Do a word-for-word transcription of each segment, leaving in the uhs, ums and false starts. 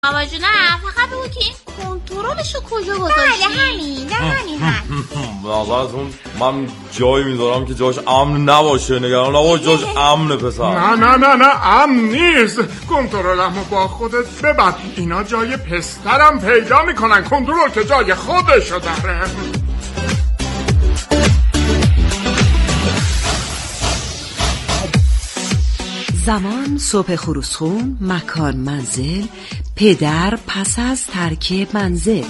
بابا جونم فقط بگو که این کنترلشو کجا گذاشتی؟ بله همین نه همین هست. نظرتون من جایی میذارم که جاش امن نباشه. نگران نباش، جاش امنه پسر. نه نه نه نه امن نیست. کنترلمو با خودت ببر. اینا جای پسترم پیدا میکنن. کنترل که جای خودشو داره. زمان صبح خروسخون، مکان منزل، پدر پس از ترک منزل.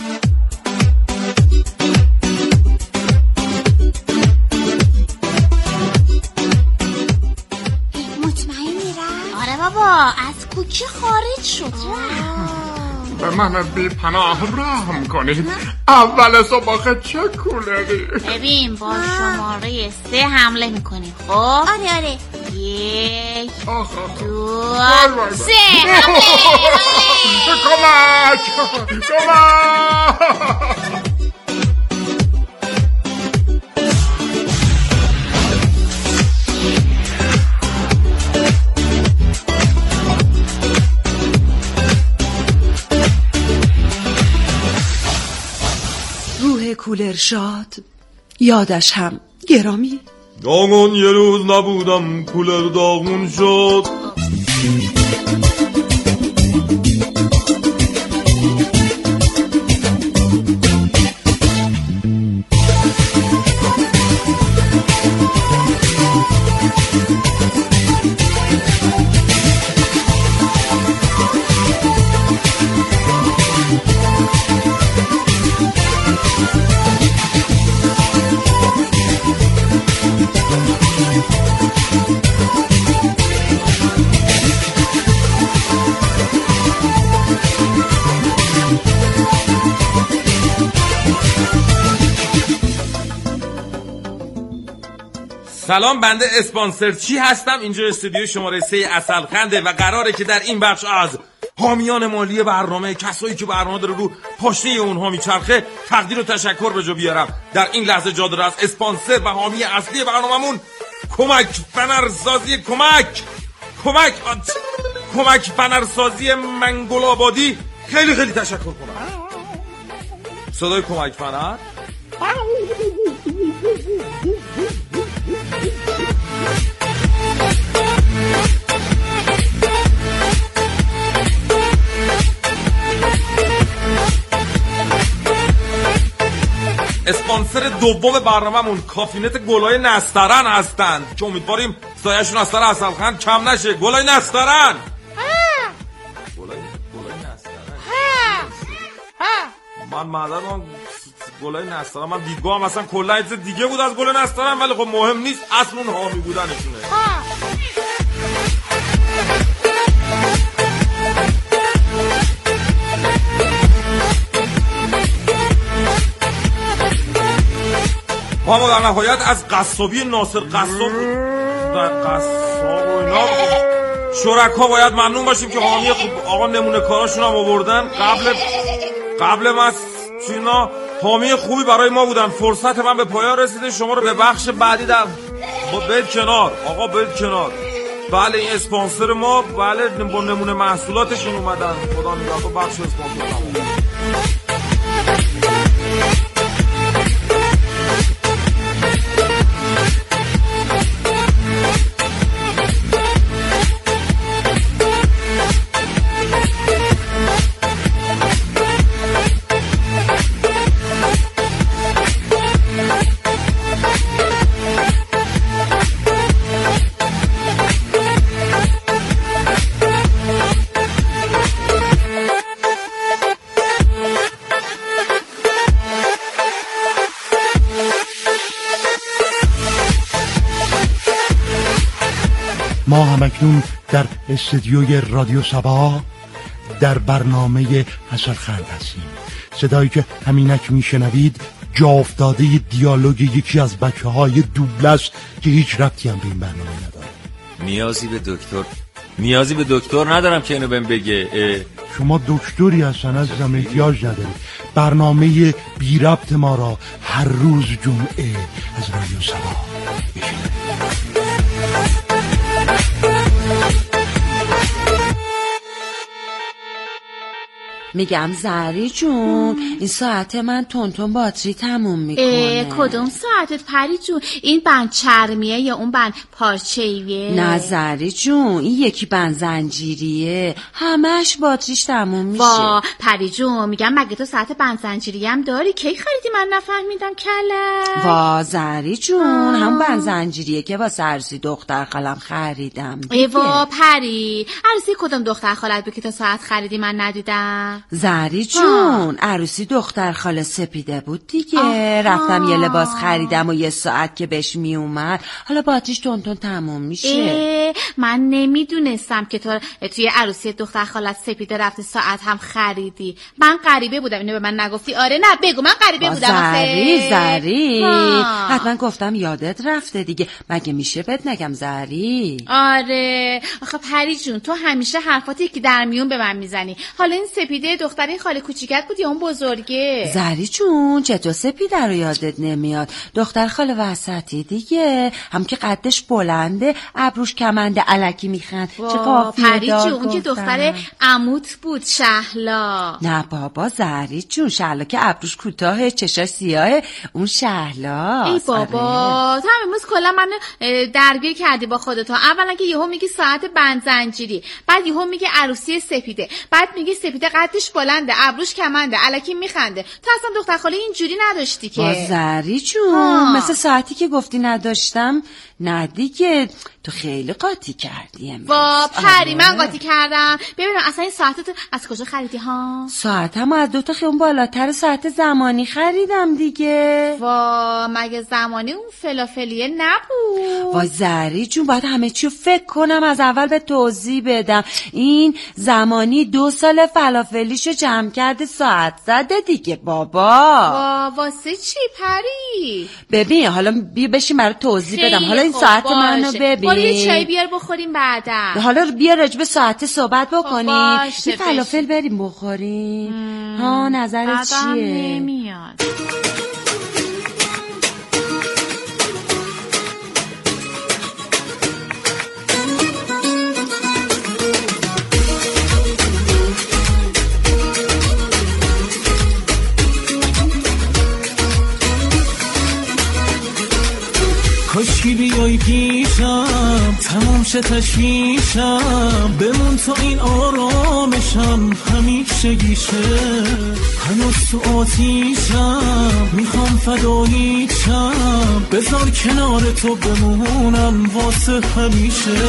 مطمئنی رفت؟ آره بابا از کوچه خارج شد. به من بی پناه رحم کنید. اول صبح آخه چه کولری. ببین با شماره سه حمله میکنیم. خب آره آره یک آخه دو بای سه حمله کمک کمک. روح کولر شاد، یادش هم گرامی. داغون یه روز نبودم کولر داغون شد. سلام، بنده اسپانسر چی هستم. اینجا استودیو شماره سه عسل خنده و قراره که در این بخش از حامیان مالی برنامه، کسایی که برنامه داره رو پاشنه اونها میچرخه، تقدیر و تشکر به جا بیارم. در این لحظه جا داره از اسپانسر و حامی اصلی برنامه‌مون کمک فنرسازی کمک کمک آت. کمک فنرسازی منگل آبادی خیلی خیلی تشکر کنم. صدای کمک فنر اسپانسر دوم برنامه‌مون کافینت گلای نسترن هستند که امیدواریم سایه‌شون از سر عسلخند کم نشه. گلای نسترن گلای گلای نسترن من معذرت گلای نسترن من دیدگاهم اصلا کلا یه دیگه بود از گل نسترن، ولی خب مهم نیست، اصل اون حامی بودنشونه. ما در نهایت از قصابی ناصر قصاب در قصاب و اینا شرکا باید ممنون باشیم که حامی خوب آقا نمونه کاراشون هم آوردن. قبل قبل ما چینا حامی خوبی برای ما بودن. فرصت من به پایان رسیده. شما رو به بخش بعدی در برید کنار آقا، برید کنار. بله این اسپانسر ما، بله با نمونه محصولاتشون اومدن. خدا نگهدار. بخش اسپانسر ما همکنون در استودیوی رادیو سبا در برنامه عسلخند هستیم. صدایی که همینک میشنوید جا افتاده دیالوگ یکی از بچه های دوبل است که هیچ ربطی هم به این برنامه نداره. نیازی به دکتر نیازی به دکتر ندارم که اینو بهم بگه. اه. شما دکتری هستن عزیزم، احتیاج نداری. برنامه بی ربط ما را هر روز جمعه از رادیو سبا بشنوید. میگم زهری جون این ساعت من تونتون باتری تموم میکنه. کدوم ساعتت پری جون؟ این بند چرمیه یا اون بند پارچه‌ایه؟ نه زهری جون این یکی بند زنجیریه، همش باتریش تموم میشه. وا پری جون میگم مگه تو ساعت بند زنجیری هم داری؟ کی خریدی من نفهمیدم کله؟ وا زهری جون هم بند زنجیریه که واسه عروسی دختر خالم خریدم. ای وا پری عروسی کدوم دختر خالت بود که تو ساعت خریدی من ندیدم؟ زهری جون عروسی دختر خاله سپیده بود دیگه. آها. رفتم یه لباس خریدم و یه ساعت که بهش می اومد حالا باتریش تونتون تموم میشه. من نمیدونستم که تو توی عروسی دختر خالت سپیده رفتی ساعت هم خریدی. من غریبه بودم اینو به من نگفتی. آره نه بگو من غریبه بودم. زهری زهری حتما گفتم یادت رفته دیگه، مگه میشه بهت نگم زهری؟ آره آخه پری جون تو همیشه حرفاتی که در میون به من میزنی. حالا این سپیده دختری خاله کوچیکت بود یا اون بزرگه؟ زهری جون چطور سپیده رو یادت نمیاد؟ دختر خاله وسطی دیگه، هم که قدش بلنده ابروش کمنده الکی میخند. چه قافیه پری جون اون که دختر عموت بود شهلا. نه بابا زهری جون شهلا که ابروش کوتاه چشاش سیاه اون شهلا. ای بابا آره. تو هم امروز کلا من درگیر کردی با خودت. اولا که یهو میگی ساعت بند زنجیری، بعد یهو میگی عروسی سپیده، بعد میگی سپیده قدش بلنده ابروش کمنده الکی میخنده. تو اصلا دختر خاله اینجوری نداشتی که. با زهری جون مثل ساعتی که گفتی نداشتم. نه دیگه تو خیلی قاطی کردی امروز. با پری من قاطی کردم. ببینم اصلا این ساعتت از کجا خریدی ها؟ ساعتم از دوتا خیون بالاتر ساعت زمانی خریدم دیگه. وا مگه زمانی اون فلافلیه نبود؟ وای زهری جون باید همه چیو فکر کنم از اول به توضیح بدم. این زمانی دو سال فلافلیشو جمع کرده ساعت زده دیگه بابا. وا واسه چی پری؟ ببین حالا بیا بشین برای توضیح بدم. حالا این ساعت منو ببین. برو یه چای بیار بخوریم بعدا. حالا بیا راجب ساعت صحبت بکنیم. یه فلافل بریم بخوریم. ها نظرت چیه؟ آدم نمیاد. کاشکی بیای پیشم تمام شه تشویشم، بمون تا این آرامشم همیشه گیشه. هنوز تو آتیشم میخوام فداییشم، بذار کنار تو بمونم واسه همیشه.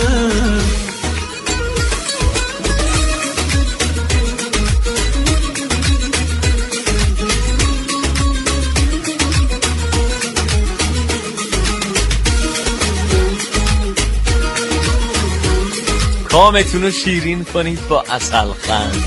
کامتون رو شیرین کنید با عسل خند.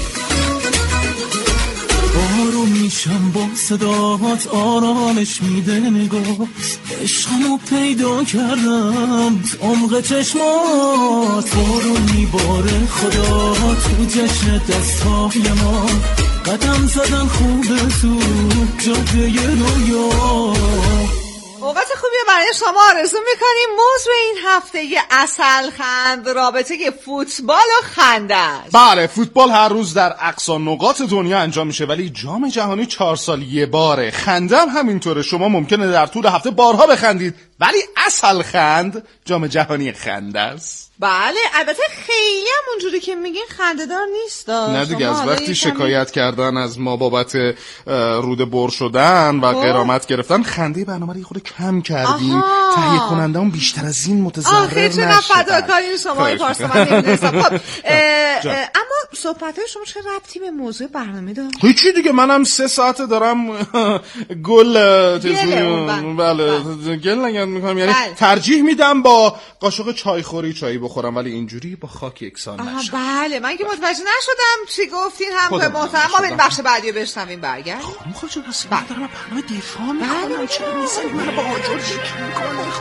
آروم میشم با صدات آرامش میده نگاه، عشقمو پیدا کردم تو عمق چشمات. بارون میباره خدا تو جشن دستای ما، قدم زدن خوبه تو جاده رویا. اوقات خوبی برای شما آرزو میکنیم. موضوع این هفته یه عسل خند رابطه یه فوتبال و خنده است. بله فوتبال هر روز در اقصا نقاط دنیا انجام میشه، ولی جام جهانی چهار سال یه باره. خنده هم همینطوره، شما ممکنه در طول هفته بارها بخندید، ولی عسل خند جام جهانی خنده است. بله البته خیلی هم اونجوری که میگین خنده‌دار نیست. نه دیگه از وقتی شکایت کردن از ما بابت روده بر شدن و غرامت گرفتن خنده برنامه رو خود کم کردیم. تهیه کننده‌مون بیشتر از این متضرر نشدن. آخه چه فداکاری شما این پارسا من نمی‌دونستم. خب اما صحبت‌های شما چه ربطی به موضوع برنامه داره؟ هیچی دیگه، منم سه ساعته دارم گل تزمین بله گل نگم می‌کنم، یعنی ترجیح میدم با قاشق چای خوری چای بخورم ولی اینجوری با خاک یکسان نشم. بله من که متوجه نشدم چی گفتین همکار محترم. ما بریم بخش بعدی رو بشنویم. برگرد خانم خودشون هستی من دارم برنامه دفاع میکنم. چرا میزنی منو با آجر شکل میکنه؟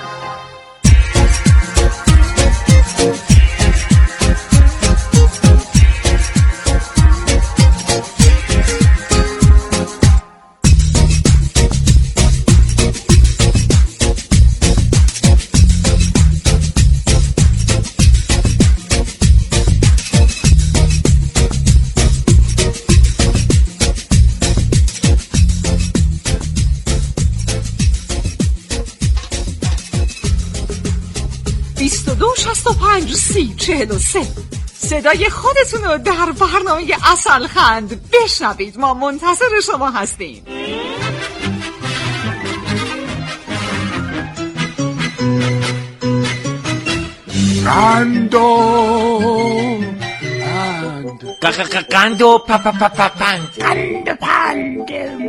شصت و پنج سی چهل و سه. صدای خودتون رو در برنامه عسل خند بشنوید. ما منتظر شما هستیم. قندو قند قندو پ پ پ پ پند قند پند.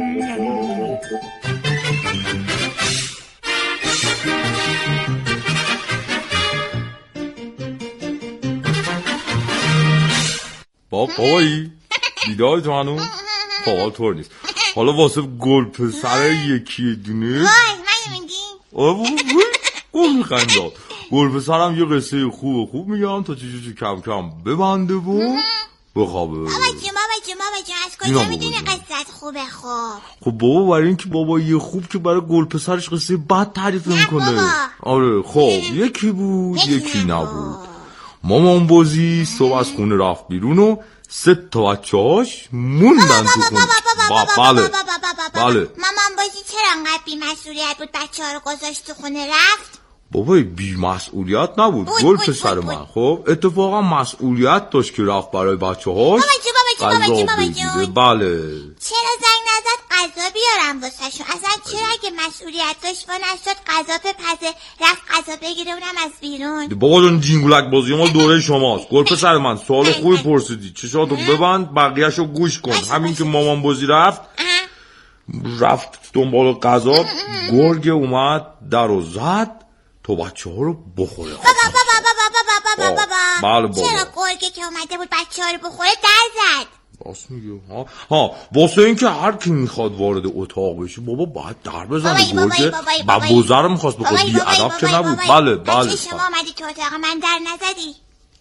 با بابایی بیدار تو هنو فعال طور نیست. حالا واسه گل پسر یکی دونه وای من میگی آه گل میخنده. گل پسرم یه قصه خوب خوب میگم تا چیزی کم کم ببنده و بخوابه. بابا جون بابا جون بابا جون از کجا میدونی قصت خوبه؟ خوب خب بابا برای اینکه بابا یه خوب که برای گل پسرش قصه بد تعریف میکنه. آره خب یکی بود یکی, یکی نبود. مامان بازی صبح از خونه رفت بیرون و سه تا بچه‌هاش موندن تو خونه. بله بله. مامان بازی چرا انقدر بی‌مسئولیت بود بچه‌ها رو گذاشت تو خونه رفت؟ بابا بی‌مسئولیت نبود گل پسر من. خب اتفاقا مسئولیت داشت که رفت برای بچه‌هاش بابا جون بابا جون بابا جون بله. چرا زنگ نزد غذا بیارم واسهشون؟ اصلا چرا اگه مسئولیت داشت و نشد غذا بپزه رفت غذا بگیره اونم از بیرون؟ بابا جون جینگولک بازی ما دوره شماست. گل پسر من سوال خوبی پرسیدی. چشاتو ببند بقیه‌شو گوش کن. همین که مامان بازی رفت رفت دنبال غذا گرگ اومد درو زد تو بچه ها رو بخوره. بابا بابا بابا بابا بابا بله بابا. چرا گرگه که اومده بود بچه ها رو بخوره در زد؟ راست میگه ها ها واسه اینکه هر کی میخواد وارد اتاق بشه بابا باید در بزنه. گرگه با بوزر میخواست بخواد بی ادب که نبود. بله بله. شما اومدی تو اتاق من در نزدی؟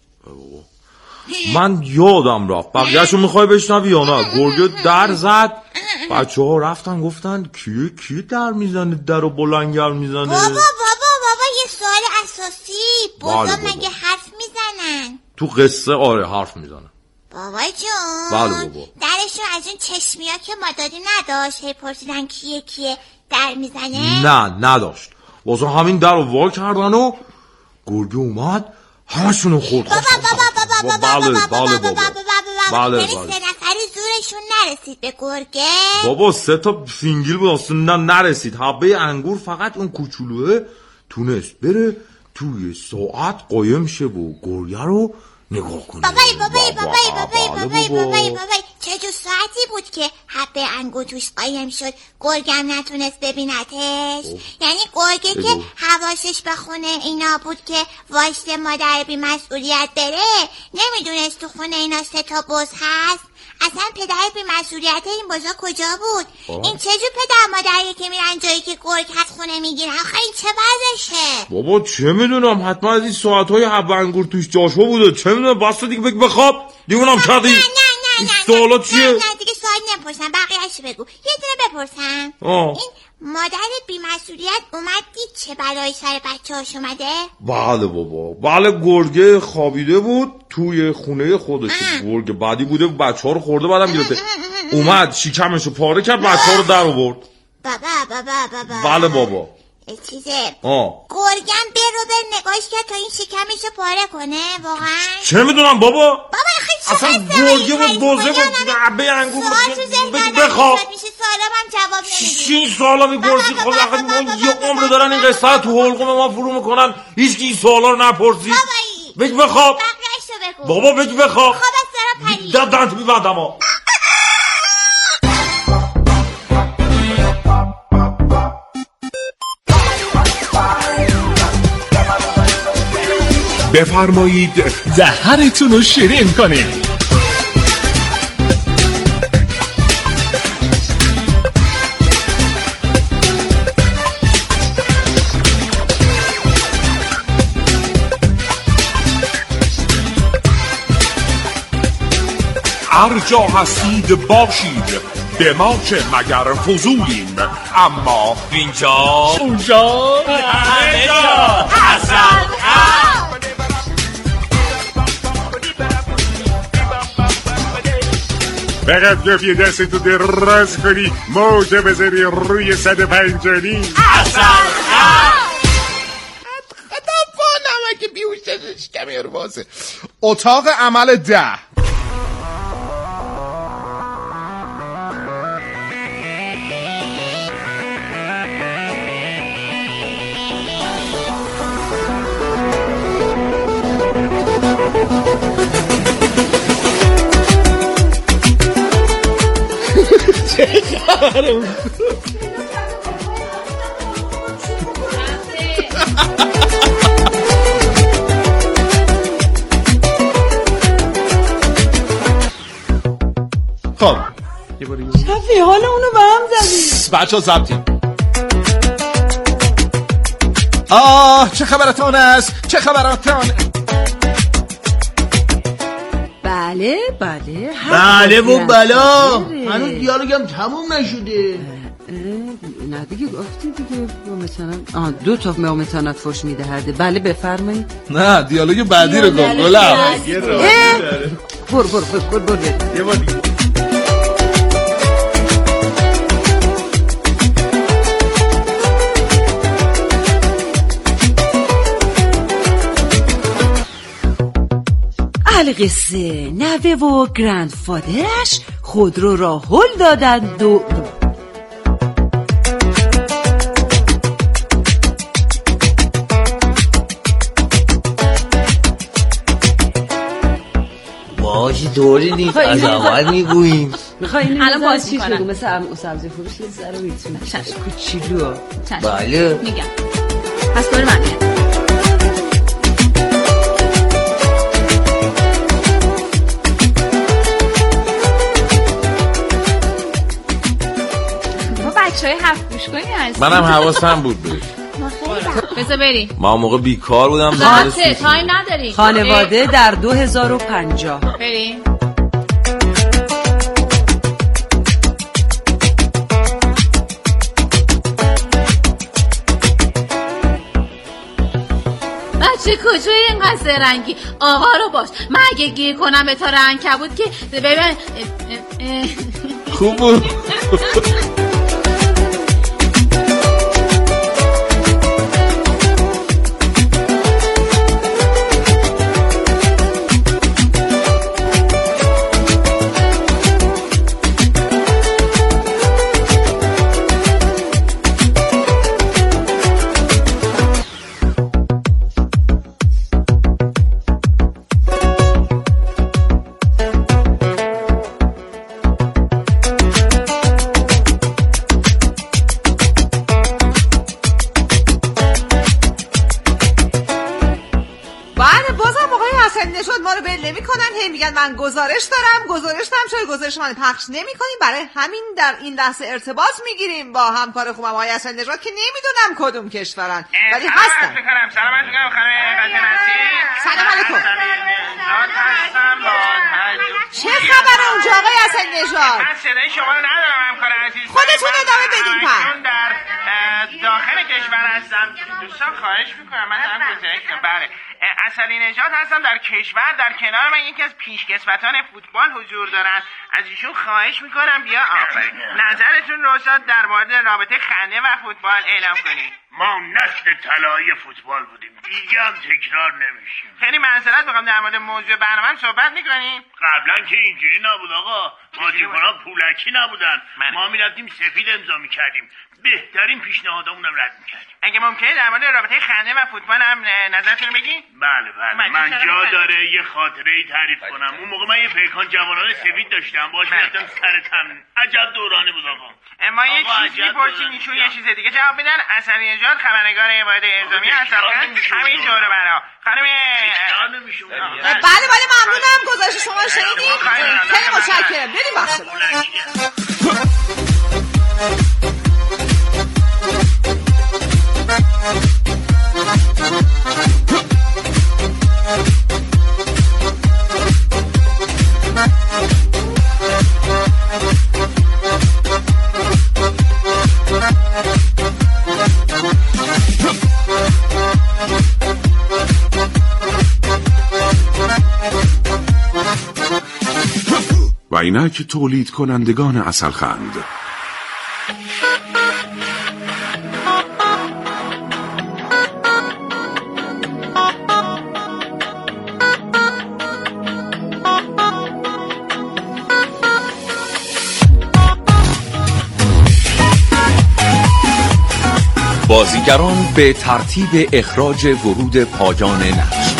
من یادم رفت. بقیه‌شو میخوای بشنوی یا نه؟ گرگه در زد بچه ها رفتن گفتن کیه کیه در میزنه درو بلنگر میزنه. بابا بابا بابا یه سوال اساسی. بزرگ مگه حرف میزنن؟ تو قصه آره حرف میزنن. بابا جون بله بابا. درشون از این چشمیا که ما دادی نداشت؟ هی پرسیدن کیه کیه در میزنه؟ نه نداشت. واسه همین در رو وا کردن و گرگه اومد همشونو خورد. بابا بابا بابا بابا بله بابا بله بابا بابا بله یعنی بله. سه نفری زورشون نرسید به گرگه؟ بابا سه تا فینگیل بود اصلا نرسید. حبه انگور فقط اون کوچولوه تونست بره توی ساعت قایم شه و گرگه رو نگاه کنه. بابای بابای بابای بابای بابای بابای بابای چه جو ساعتی بود که حبه انگور توش قایم شد گرگم نتونست ببینتش؟ یعنی گرگه که حواسش به خونه اینا بود که واشت مادر بی مسئولیت بره نمیدونست تو خونه اینا سه تا بز هست؟ اصلا پدر بی مسئولیت این بزا کجا بود؟ آه. این چه جو پدر مادریه که میرن جایی که گرگ هست خونه میگیرن؟ آخه این چه وضعشه؟ بابا چه میدونم حتما از این ساعتهای حبه انگور توش جاشو بوده. چه میدونم بس دیگه بگو بخواب دیوونم کردی. نه نه نه نه سوالا چیه؟ نه نه دیگه سوال نپرسم بقیه‌اشو بگو. یه دونه بپرسم. آه. این مادر بی‌مسئولیت اومد دید چه بلایی سر بچه‌هاش اومده؟ بله بابا بله. گرگه خوابیده بود توی خونه خودش. گرگه بعدی بوده بچه‌ها رو خورده بعدم گرفته اومد شکمشو پاره کرد بچه‌ها رو در آورد. بابا بابا بابا بله بابا. چیزه آه گرگم برو بر نگاش کرد تا این شکمشو پاره کنه واقعا؟ چه میدونم بابا. بابا خیلی اصلا گرگه بود بوزه بود عبه انگور بخواب میشه سوالم هم جواب نمیدی. چی این سوالا میپرسی؟ خب آخه یه عمر دارن این قصه رو تو حلقوم ما فرو میکنن هیچ کی این سوالا رو نپرسی. بگو بخواب. بقیه‌اشو بگو. بابا بگو بخواب. خواب از سرا پرید. داد دانت میبندم ها. بفرمایید دهنتون رو شیرین کنید. هر جا هستید باشید به ما که مگر فضولیم اما اینجا اونجا همه جا حسن فقط گفت دستتو دراز کنی موجه بذاری روی صد پنجانی حسن خدا با نمک بیوشتر پروازه. اتاق عمل ده. چه خبره؟ خب شفی حالا اونو به هم زدی. بچه ها زبطیم. آه چه خبرتان است؟ چه خبرتان؟ بله بله بله و بلا. هنوز دیالوگم تموم نشده. نه دیگه گفتی دیگه مثلا آه دو تا متانت فوش میدهده. بله بفرمایید. نه دیالوگ بعدی رو گفت. گلم بر بر بر بر بر یه بار دیگه. القصه نوه و گرندفادرش خودرو را هل دادند و باشه دوری نیست از اول میگوییم. میخوایی اینو الان باز چیز میکنم. بگو مثل هم سبزی فروش یه ذره میتونه کوچیلو. بله میگم پس دور من بچه های هفت گوش کنی هست. منم حواسم بود بهش. بذار بریم. ما موقع بیکار بودم. زاته تایم نداری. خانواده در دو هزار و پنجاه. بریم. بچه کجای اینقدر زرنگی؟ آقا رو باش. من اگه گیر کنم به تار عنکبوت که ببین خوب بود. من گزارش دارم گزارش دارم چرا گزارش من پخش نمی کنیم؟ برای همین در این لحظه ارتباط میگیریم با همکار خوبم آقای حسن نژاد که نمیدونم کدوم کشورن ولی هستن. سلام علیکم خانم قاسمی. سلام علیکم. چه خبره اونجا آقای حسن نژاد؟ من صدای شما رو ندارم همکار عزیز. خودتون ادامه بدین پس. چون در داخل کشور هستم دوستان خواهش میکنم من دارم گزارش کنم. بله اصلی نژاد هستم در کشور در کنار من یکی از پیشکسوتان فوتبال حضور دارن از ایشون خواهش میکنم بیا آفرین نظرتون رو در مورد رابطه خنده و فوتبال اعلام کنید. ما نسل طلایی فوتبال بودیم دیگه هم تکرار نمیشیم. خیلی معذرت میخوام در مورد موضوع برنامه صحبت میکنیم. قبلا که اینجوری نبود آقا بازیکن‌ها پولکی نبودن ما میرفتیم سفید امضا میکردیم بهترین پیشنهادامون هم رد میکردیم. اگه ممکنه در مورد رابطه خنده و فوتبال هم نظرتون رو بگین؟ بله بله من جا داره یه خاطره ای تعریف کنم. اون موقع من یه پیکان جوانان سفید داشتم باهاش میرفتم سر تمرین. عجب دورانی بود آقا. ما یه چیزی میپرسیم ایشون یه چیز دیگه جواب میدن. اصلی نژاد خبرنگار عباده اعزامی هستن همین دوره برا خانم. بله بله ممنونم گزارش شما رو شنیدیم خیلی متشکرم. بریم بخش و اینک تولید کنندگان عسلخند. بازیگران به ترتیب اخراج ورود پایان نقش: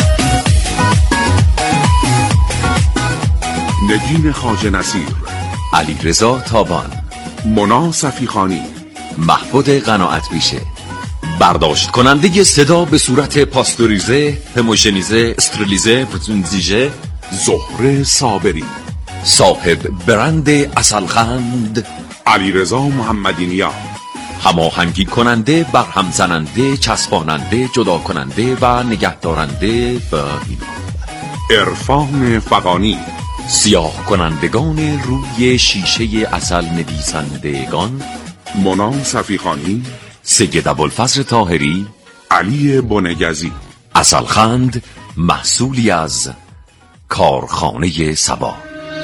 نگین خواجه نصیر، علیرضا تابان، مونا صفیخانی، محمود قناعت بیشه. برداشت کننده صدا به صورت پاستوریزه، هموژنیزه، استرلیزه، پرتونزیژه زهره صابری. صاحب برند عسلخند علیرضا محمدی نیا. هماهنگی کننده، برهم زننده، چسباننده، جدا کننده و نگهدارنده و عرفان فغانی. سیاه کنندگان روی شیشه عسل نویسندگان: مونا صفیخانی، سید ابوالفضل طاهری، علی بنگزی. عسلخند محصولی از کارخانه صبا.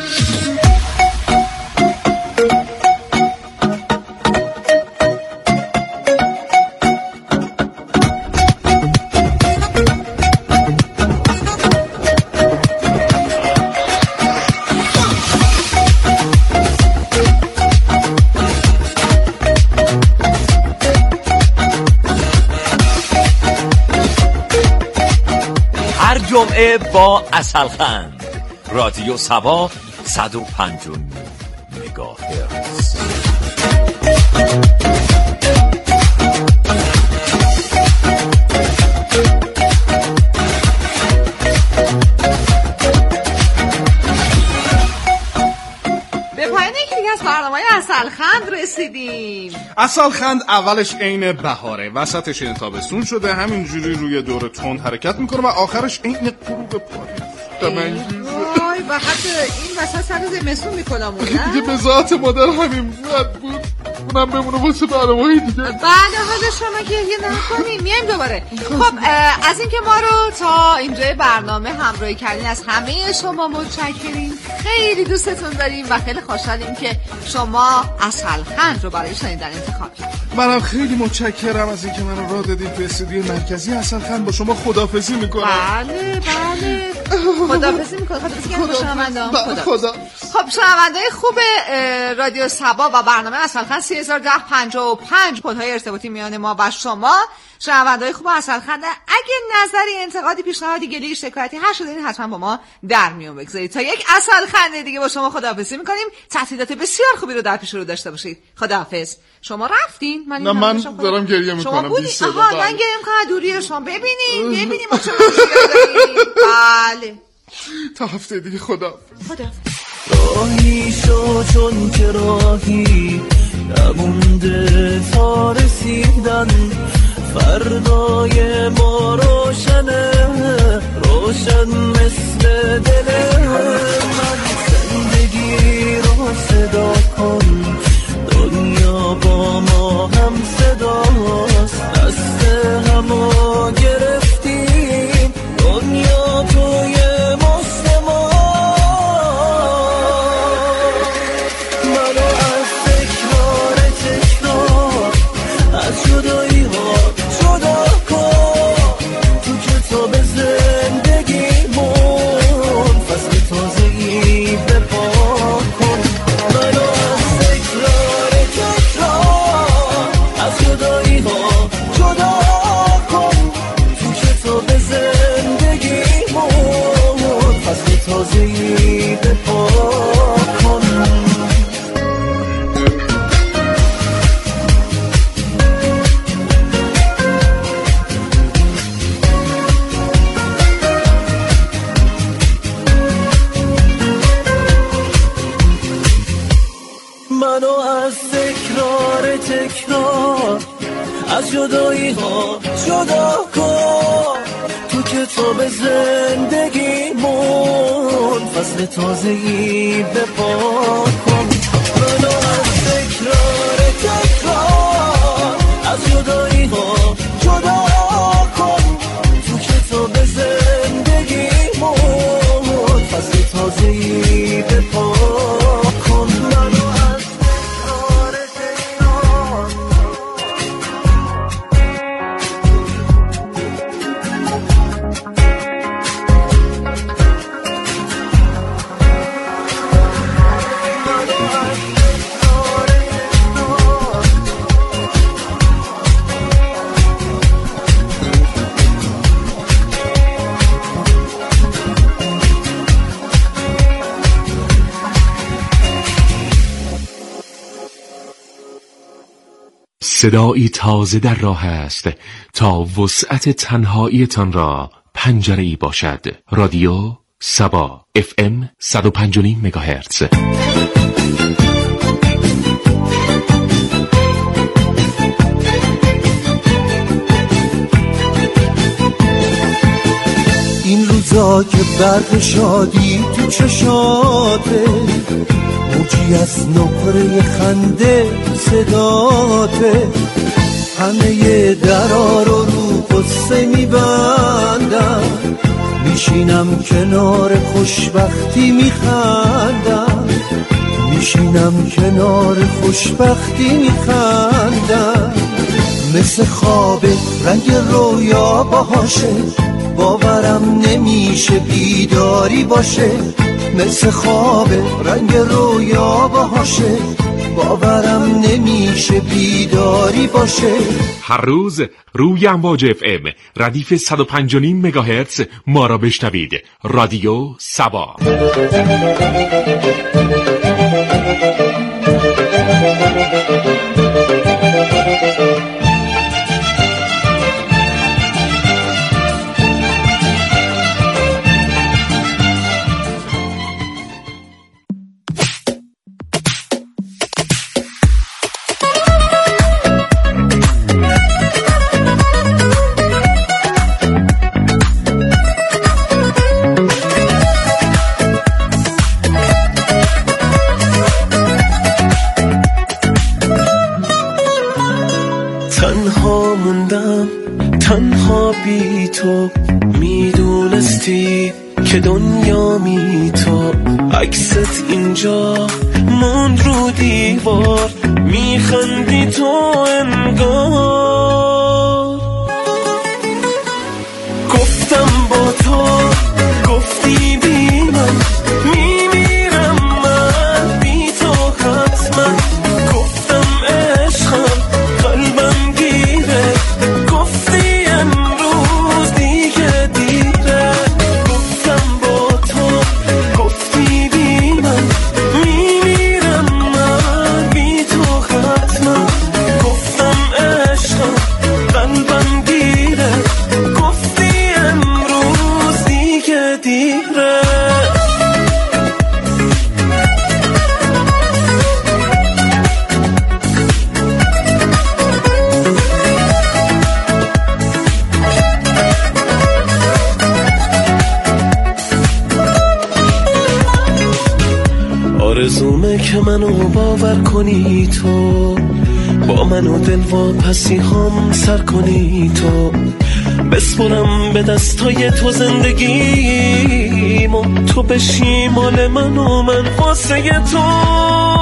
جمعه با عسلخند، رادیو صبا صد و پنج و نیم مگاهرتز. به پایان یکی دیگه از برنامه‌های عسلخند رسیدیم. عسلخند اولش عین بهاره، وسطش این تابستون شده، همینجوری روی دور تند حرکت میکنه و آخرش عین غروب پاییز. وای و حتی این وسط سر زمستون میکنم اون نه؟ دیگه به ذات مادر همین بود بود اونم بمونه واسه برنامه‌های دیگه. بله حالا شما گریه نکنین، میایم دوباره. خب از اینکه ما رو تا اینجای برنامه همراهی کردین از همه شما متشکریم، خیلی دوستتون داریم و خیلی خوشحالیم که شما عسلخند رو برای شنیدن انتخاب کردید. منم خیلی متشکرم از اینکه منو راه دادید به استودیو مرکزی عسلخند. با شما خداحافظی میکنم. بله بله خداحافظی میکنم. خداحافظی کنم با شنونده‌ها. خدا. خب شنونده‌های خوب رادیو صبا و برنامه عسلخند سه هزار و ده پنجاه و پنج کدهای ارتباطی میان ما و شما، شنونده‌های خوب عسلخند، اگه نظری، انتقادی، پیشنهادی، گله‌ای، شکایتی هر چیزی دارین حتما با ما در میون بگذارید. تا یک عسلخند دیگه با شما خداحافظی میکنیم. تعطیلات بسیار خوبی رو در پیش رو داشته باشید. خداحافظ. شما رفتین؟ من نه من دارم گریه میکنم. شما بودین؟ آها من گریه میکنم دوری شما. ببینین ببینین ما چه مشکلی داریم. بله تا هفته دیگه. خدا خدا. راهی شو چون که راهی نمونده تا رسیدن، فردای ما روشنه روشن مثل دل من. زندگی رو صدا کن، دنیا با ما هم صداست، دست همو گرفتیم، دنیا توی مست ما. منو از تکرار تکرار از جدایی ها جدا کن، تو کتاب زندگیمون فصل تازه‌ای بپا کن. منو از تکرار تکرار از جدایی ها جدا کن، تو کتاب زندگیمون فصل تازه‌ای بپا کن. منو از تکرار تکرار از جدایی ها جدا کن، تو کتاب زندگیمون فصل تازه‌ای بپا کن. منو از تکرار تکرار از جدایی ها جدا کن، تو کتاب زندگیمون فصل تازه‌ای بپا کن. منو از تکرار تکرار منو صدایی تازه در راه است تا وسعت تنهاییتان را پنجره‌ای باشد. رادیو سبا اف ام صد و پنج و نیم مگاهرتز. این روزا که برق شادی تو چشاته، موجی از نقره خنده صداته، همه درا رو رو قصه میبندم، میشینم کنار خوشبختی میخندم، میشینم کنار خوشبختی میخندم، مثل خواب رنگ رویا باهاشه، باورم نمیشه بیداری باشه، مثل خواب رنگ رویا باهاشه، باورم نمیشه بیداری باشه. هر روز روی امواج اف ام ردیف صد و پنج و نیم مگاهرتز ما را بشنوید. رادیو سبا. تنها موندم، تنها بی تو، میدونستی که دنیا می تو، عکست اینجا موند رو دیوار، میخندی تو انگار، گفتم با تو، گفتی بی من میمیرم من بی تو حتما، گفتم عشقم قلبم گیره، گفتی امروز دیگه دیره، گفتم با تو، گفتی بی من میمیرم من بی تو حتما، گفتم عشقم قلبم گیره، گفتی امروز دیگه دیره. آرزومه که منو باور کنی تو، با منو دل و پسی هم سر کنی تو، بسپرم به دستای تو زندگیمو، تو بشی مال من و من واسه تو.